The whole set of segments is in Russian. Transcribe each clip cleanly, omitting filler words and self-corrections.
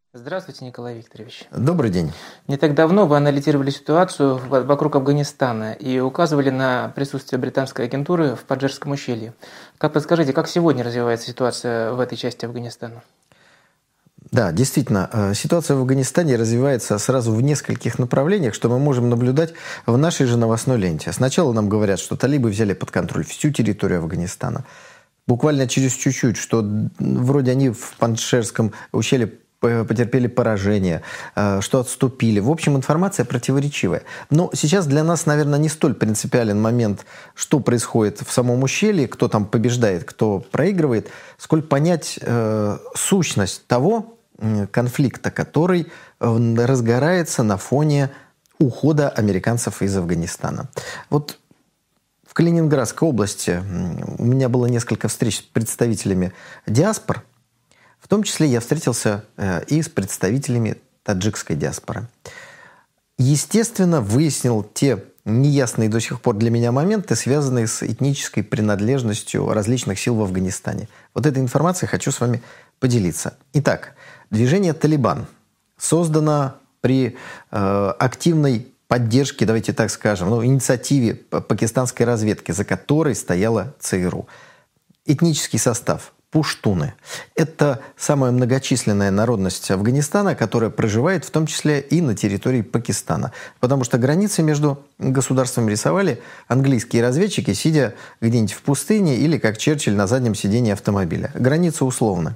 Здравствуйте, Николай Викторович. Добрый день. Не так давно вы анализировали ситуацию вокруг Афганистана и указывали на присутствие британской агентуры в Панджшерском ущелье. Как подскажите, как сегодня развивается ситуация в этой части Афганистана? Да, действительно, ситуация в Афганистане развивается сразу в нескольких направлениях, что мы можем наблюдать в нашей же новостной ленте. Сначала нам говорят, что талибы взяли под контроль всю территорию Афганистана. Буквально через чуть-чуть, что вроде они в Панджшерском ущелье потерпели поражение, что отступили. В общем, информация противоречивая. Но сейчас для нас, наверное, не столь принципиален момент, что происходит в самом ущелье, кто там побеждает, кто проигрывает, сколь понять сущность того конфликта, который разгорается на фоне ухода американцев из Афганистана. Вот в Калининградской области у меня было несколько встреч с представителями диаспор. В том числе я встретился и с представителями таджикской диаспоры. Естественно, выяснил те неясные до сих пор для меня моменты, связанные с этнической принадлежностью различных сил в Афганистане. Вот этой информацией хочу с вами поделиться. Итак, движение «Талибан» создано при активной поддержке, давайте так скажем, инициативе пакистанской разведки, за которой стояла ЦРУ. Этнический состав – пуштуны. Это самая многочисленная народность Афганистана, которая проживает в том числе и на территории Пакистана. Потому что границы между государствами рисовали английские разведчики, сидя где-нибудь в пустыне или, как Черчилль, на заднем сидении автомобиля. Границы условны.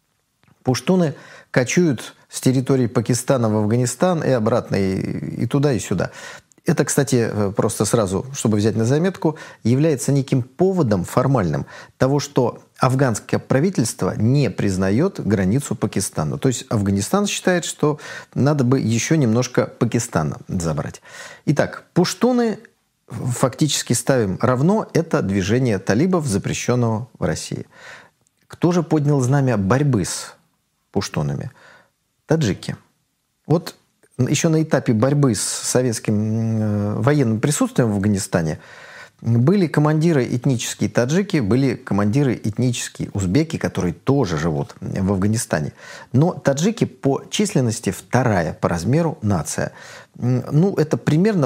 Пуштуны кочуют с территории Пакистана в Афганистан и обратно, и туда, и сюда. Это, кстати, просто сразу, чтобы взять на заметку, является неким поводом формальным того, что афганское правительство не признает границу Пакистана. То есть Афганистан считает, что надо бы еще немножко Пакистана забрать. Итак, пуштуны фактически ставим равно, это движение талибов, запрещенного в России. Кто же поднял знамя борьбы с пуштунами? Таджики. Вот еще на этапе борьбы с советским военным присутствием в Афганистане были командиры этнические таджики, были командиры этнические узбеки, которые тоже живут в Афганистане. Но таджики по численности вторая по размеру нация. Это примерно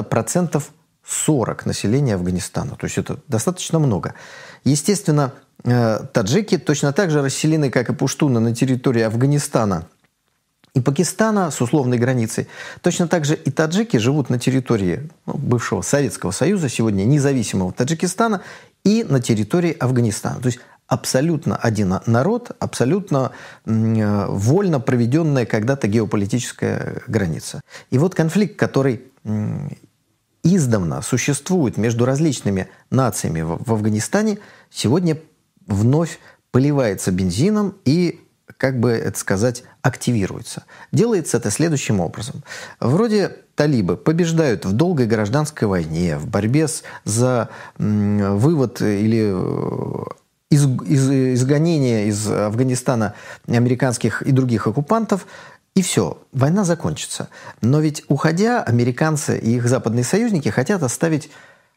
40% населения Афганистана. То есть это достаточно много. Естественно, таджики точно так же расселены, как и пуштуны, на территории Афганистана и Пакистана с условной границей. Точно так же и таджики живут на территории бывшего Советского Союза, сегодня независимого Таджикистана, и на территории Афганистана. То есть абсолютно один народ, абсолютно вольно проведенная когда-то геополитическая граница. И вот конфликт, который издавна существует между различными нациями в Афганистане, сегодня вновь поливается бензином и, как бы это сказать, активируется. Делается это следующим образом. Вроде талибы побеждают в долгой гражданской войне, в борьбе за вывод или изгонение из Афганистана американских и других оккупантов, и все, война закончится. Но ведь, уходя, американцы и их западные союзники хотят оставить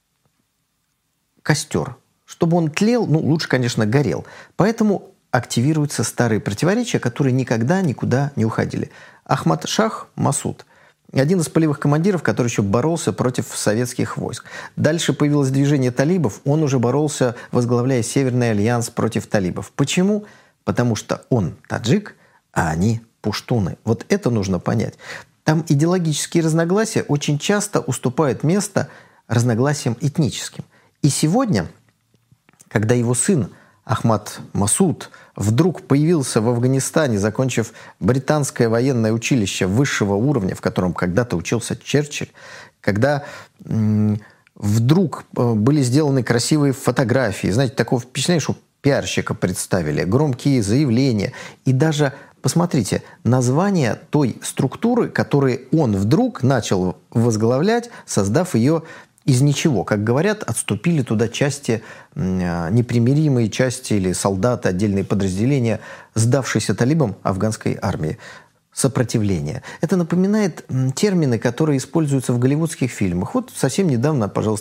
костер. Чтобы он тлел, лучше, конечно, горел. Поэтому активируются старые противоречия, которые никогда никуда не уходили. Ахмад Шах Масуд – один из полевых командиров, который еще боролся против советских войск. Дальше появилось движение талибов, он уже боролся, возглавляя Северный альянс против талибов. Почему? Потому что он таджик, а они пуштуны. Вот это нужно понять. Там идеологические разногласия очень часто уступают место разногласиям этническим. И сегодня, когда его сын Ахмад Масуд вдруг появился в Афганистане, закончив британское военное училище высшего уровня, в котором когда-то учился Черчилль, когда вдруг были сделаны красивые фотографии, знаете, такого впечатления, что пиарщика представили, громкие заявления и даже, посмотрите, название той структуры, которую он вдруг начал возглавлять, создав ее из ничего. Как говорят, отступили туда части, непримиримые части или солдаты, отдельные подразделения, сдавшиеся талибам афганской армии. Сопротивление. Это напоминает термины, которые используются в голливудских фильмах. Вот совсем недавно, пожалуйста,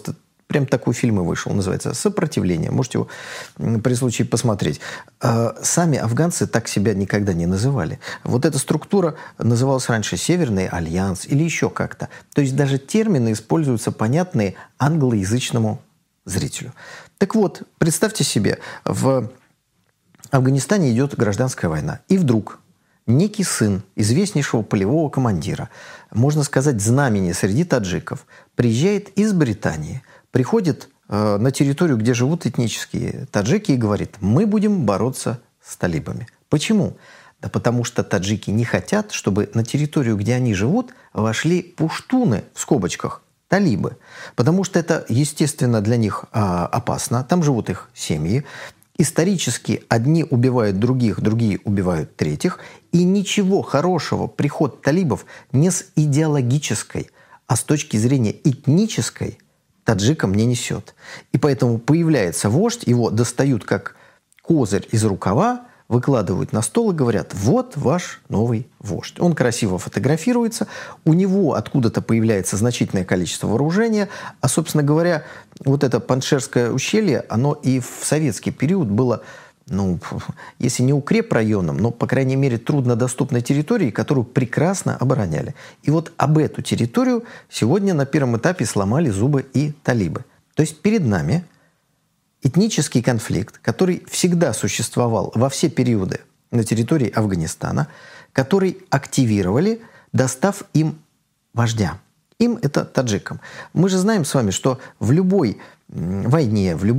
Прям такой фильм и вышел, называется «Сопротивление». Можете его при случае посмотреть. Сами афганцы так себя никогда не называли. Вот эта структура называлась раньше «Северный альянс» или еще как-то. То есть даже термины используются понятные англоязычному зрителю. Так вот, представьте себе, в Афганистане идет гражданская война. И вдруг некий сын известнейшего полевого командира, можно сказать, знамени среди таджиков, приезжает из Британии, приходит на территорию, где живут этнические таджики, и говорит: мы будем бороться с талибами. Почему? Да потому что таджики не хотят, чтобы на территорию, где они живут, вошли пуштуны, в скобочках, талибы. Потому что это, естественно, для них опасно. Там живут их семьи. Исторически одни убивают других, другие убивают третьих. И ничего хорошего приход талибов не с идеологической, а с точки зрения этнической таджикам не несет. И поэтому появляется вождь, его достают как козырь из рукава, выкладывают на стол и говорят: вот ваш новый вождь. Он красиво фотографируется, у него откуда-то появляется значительное количество вооружения, а, собственно говоря, вот это Паншерское ущелье, оно и в советский период было, если не укрепрайоном, но, по крайней мере, труднодоступной территорией, которую прекрасно обороняли. И вот об эту территорию сегодня на первом этапе сломали зубы и талибы. То есть перед нами этнический конфликт, который всегда существовал во все периоды на территории Афганистана, который активировали, достав им вождя. Им — это таджикам. Мы же знаем с вами, что в любой войне, в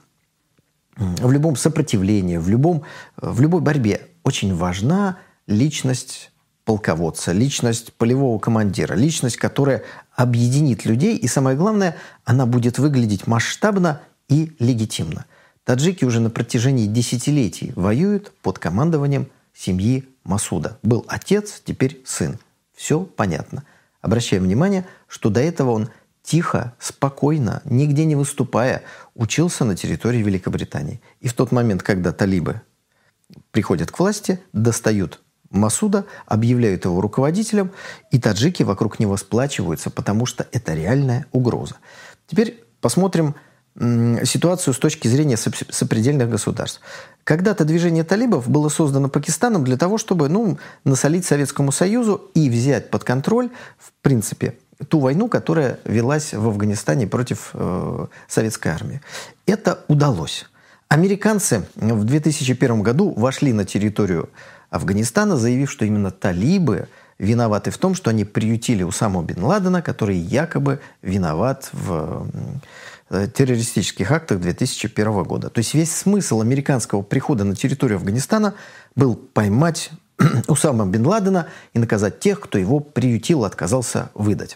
любом сопротивлении, в любой борьбе очень важна личность полководца, личность полевого командира, личность, которая объединит людей, и самое главное, она будет выглядеть масштабно и легитимно. Таджики уже на протяжении десятилетий воюют под командованием семьи Масуда. Был отец, теперь сын. Все понятно. Обращаем внимание, что до этого он тихо, спокойно, нигде не выступая, учился на территории Великобритании. И в тот момент, когда талибы приходят к власти, достают Масуда, объявляют его руководителем, и таджики вокруг него сплачиваются, потому что это реальная угроза. Теперь посмотрим ситуацию с точки зрения сопредельных государств. Когда-то движение талибов было создано Пакистаном для того, чтобы насолить Советскому Союзу и взять под контроль, в принципе, ту войну, которая велась в Афганистане против советской армии. Это удалось. Американцы в 2001 году вошли на территорию Афганистана, заявив, что именно талибы виноваты в том, что они приютили Усаму бен Ладена, который якобы виноват в террористических актах 2001 года. То есть весь смысл американского прихода на территорию Афганистана был поймать Усама бен Ладена и наказать тех, кто его приютил, отказался выдать.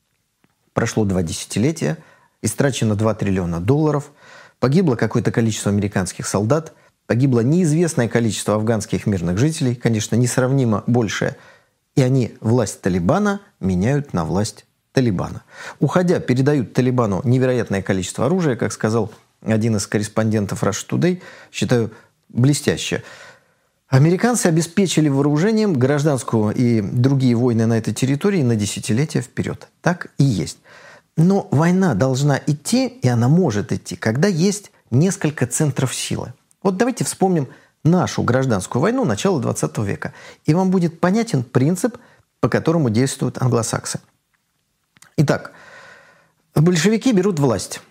Прошло 2 десятилетия, истрачено $2 триллиона, погибло какое-то количество американских солдат, погибло неизвестное количество афганских мирных жителей, конечно, несравнимо большее, и они власть Талибана меняют на власть Талибана. Уходя, передают Талибану невероятное количество оружия, как сказал один из корреспондентов Russia Today, считаю, блестяще. Американцы обеспечили вооружением гражданскую и другие войны на этой территории на десятилетия вперед. Так и есть. Но война должна идти, и она может идти, когда есть несколько центров силы. Вот давайте вспомним нашу гражданскую войну начала 20 века. И вам будет понятен принцип, по которому действуют англосаксы. Итак, большевики берут власть.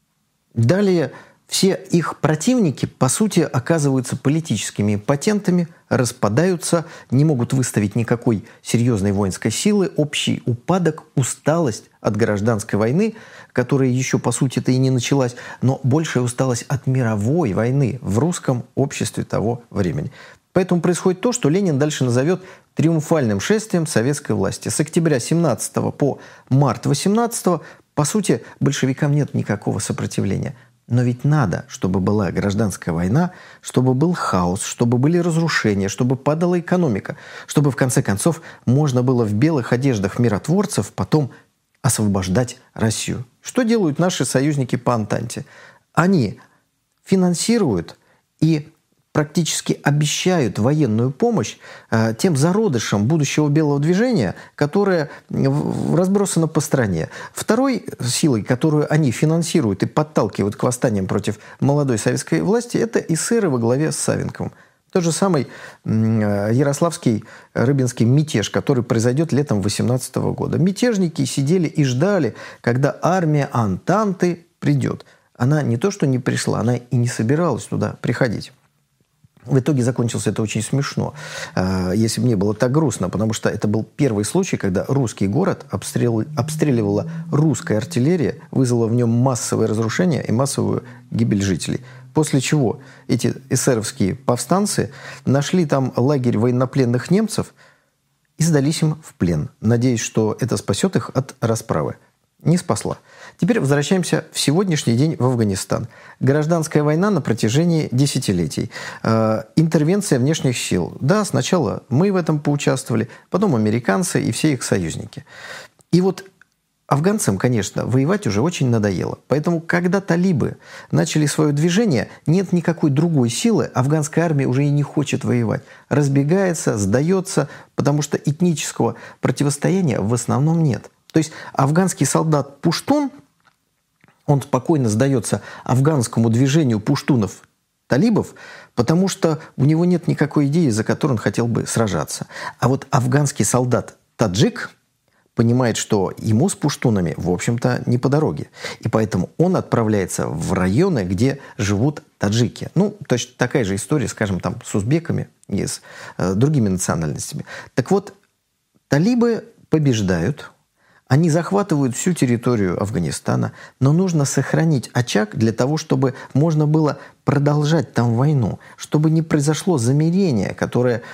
Далее все их противники, по сути, оказываются политическими импотентами, распадаются, не могут выставить никакой серьезной воинской силы, общий упадок, усталость от гражданской войны, которая еще, по сути-то, и не началась, но большая усталость от мировой войны в русском обществе того времени. Поэтому происходит то, что Ленин дальше назовет триумфальным шествием советской власти. С октября 17 по март 18, по сути, большевикам нет никакого сопротивления. Но ведь надо, чтобы была гражданская война, чтобы был хаос, чтобы были разрушения, чтобы падала экономика, чтобы, в конце концов, можно было в белых одеждах миротворцев потом освобождать Россию. Что делают наши союзники по Антанте? Они финансируют и практически обещают военную помощь тем зародышам будущего белого движения, которое разбросано по стране. Второй силой, которую они финансируют и подталкивают к восстаниям против молодой советской власти, это эсеры во главе с Савенковым. Тот же самый ярославский рыбинский мятеж, который произойдет летом 18 года. Мятежники сидели и ждали, когда армия Антанты придет. Она не то что не пришла, она и не собиралась туда приходить. В итоге закончилось это очень смешно, если бы не было так грустно, потому что это был первый случай, когда русский город обстреливала русская артиллерия, вызвала в нем массовое разрушение и массовую гибель жителей. После чего эти эсеровские повстанцы нашли там лагерь военнопленных немцев и сдались им в плен, надеясь, что это спасет их от расправы. Не спасла. Теперь возвращаемся в сегодняшний день в Афганистан. Гражданская война на протяжении десятилетий. Интервенция внешних сил. Да, сначала мы в этом поучаствовали, потом американцы и все их союзники. И вот афганцам, конечно, воевать уже очень надоело. Поэтому, когда талибы начали свое движение, нет никакой другой силы, афганская армия уже и не хочет воевать. Разбегается, сдается, потому что этнического противостояния в основном нет. То есть афганский солдат пуштун, он спокойно сдается афганскому движению пуштунов-талибов, потому что у него нет никакой идеи, за которую он хотел бы сражаться. А вот афганский солдат-таджик понимает, что ему с пуштунами, в общем-то, не по дороге. И поэтому он отправляется в районы, где живут таджики. Ну, точно такая же история, скажем, там, с узбеками и с другими национальностями. Так вот, талибы побеждают. Они захватывают всю территорию Афганистана, но нужно сохранить очаг для того, чтобы можно было продолжать там войну, чтобы не произошло замирение, которое,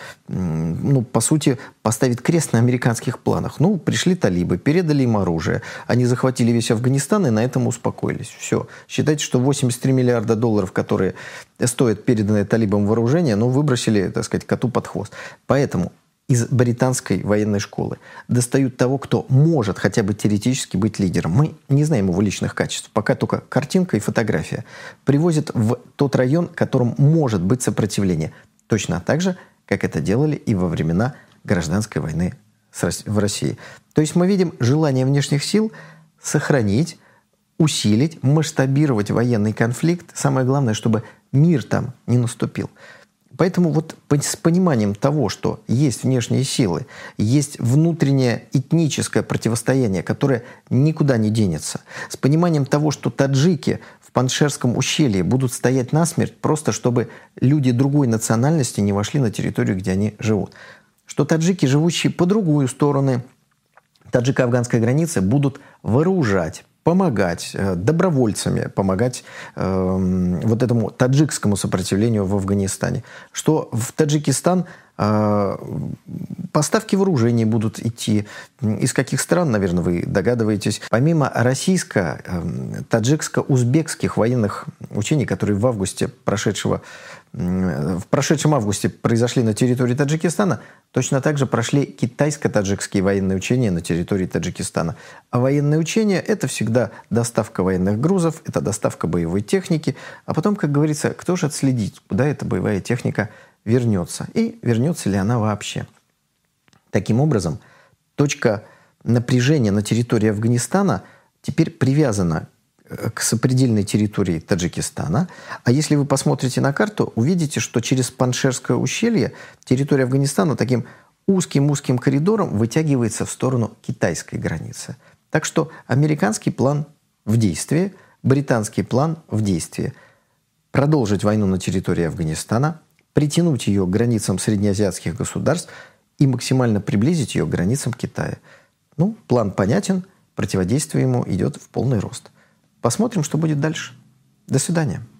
по сути, поставит крест на американских планах. Пришли талибы, передали им оружие, они захватили весь Афганистан и на этом успокоились. Все. Считайте, что 83 миллиарда долларов, которые стоят переданное талибам вооружение, выбросили, так сказать, коту под хвост. Поэтому из британской военной школы достают того, кто может хотя бы теоретически быть лидером. Мы не знаем его личных качеств. Пока только картинка и фотография. Привозят в тот район, в котором может быть сопротивление. Точно так же, как это делали и во времена гражданской войны в России. То есть мы видим желание внешних сил сохранить, усилить, масштабировать военный конфликт. Самое главное, чтобы мир там не наступил. Поэтому вот с пониманием того, что есть внешние силы, есть внутреннее этническое противостояние, которое никуда не денется, с пониманием того, что таджики в Паншерском ущелье будут стоять насмерть, просто чтобы люди другой национальности не вошли на территорию, где они живут, что таджики, живущие по другую сторону таджико-афганской границы, будут вооружать, помогать добровольцами, помогать вот этому таджикскому сопротивлению в Афганистане. Что в Таджикистан поставки вооружений будут идти. Из каких стран, наверное, вы догадываетесь. Помимо российско-таджикско-узбекских военных учений, которые в прошедшем августе произошли на территории Таджикистана, точно так же прошли китайско-таджикские военные учения на территории Таджикистана. А военные учения – это всегда доставка военных грузов, это доставка боевой техники. А потом, как говорится, кто же отследит, куда эта боевая техника вернется и вернется ли она вообще. Таким образом, точка напряжения на территории Афганистана теперь привязана к сопредельной территории Таджикистана. А если вы посмотрите на карту, увидите, что через Паншерское ущелье территория Афганистана таким узким коридором вытягивается в сторону китайской границы. Так что американский план в действии, британский план в действии. Продолжить войну на территории Афганистана, притянуть ее к границам среднеазиатских государств и максимально приблизить ее к границам Китая. План понятен, противодействие ему идет в полный рост. Посмотрим, что будет дальше. До свидания.